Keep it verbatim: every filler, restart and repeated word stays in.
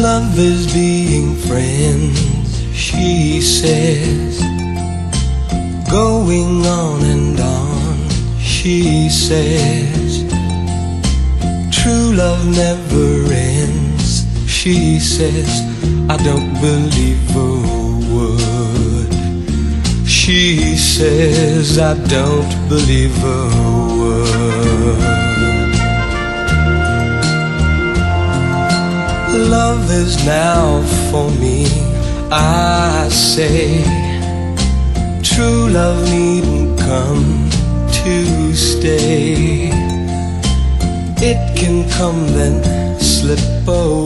Love is being friends, she says. Going on and on, she says. True love never ends, she says. I don't believe a word. She says I don't believe a word. Love is now for me, I say. True love needn't come to stay. It can come then slip away.